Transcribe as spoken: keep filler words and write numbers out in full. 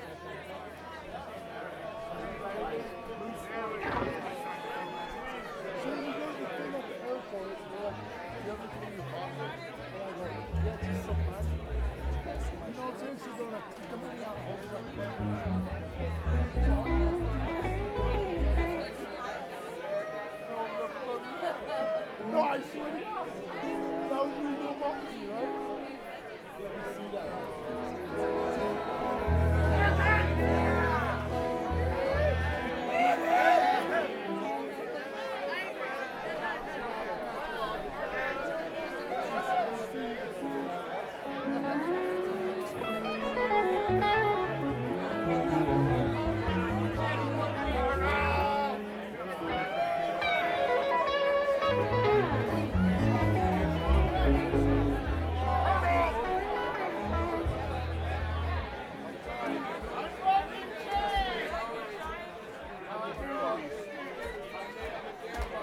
So when you go to the thing at the airport, you're like, do you have anything in your pocket? And I go, yeah, just some money. You know what I'm saying? So they're like, take the money out, hold it up.